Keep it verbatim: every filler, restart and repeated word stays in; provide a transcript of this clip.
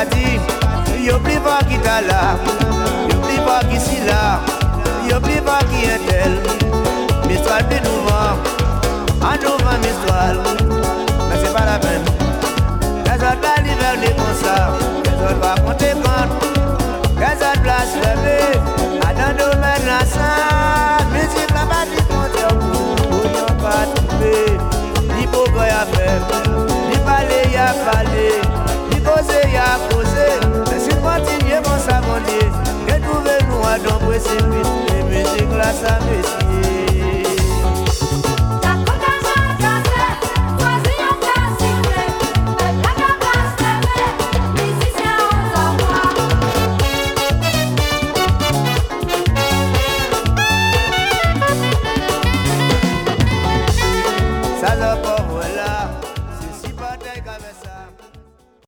sympathie. Y'oublie pas qui t'a là, y'oublie pas qui s'y là, y'oublie pas qui est elle. Mistral de nous morts, à nous vingt Mistral, mais c'est pas la peine. Les autres là l'hiver n'est comme ça, les autres va compter compte, les autres blasphèmes, à dans le domaine la salle, musique la battie contre vous, pour n'y pas trouver, ni beau boy à faire, ni parler y a parler, ni causer y a causer, mais si continuer mon savonnier, que trouvez-nous à don précipice, les musiques là ça messie. Salopard.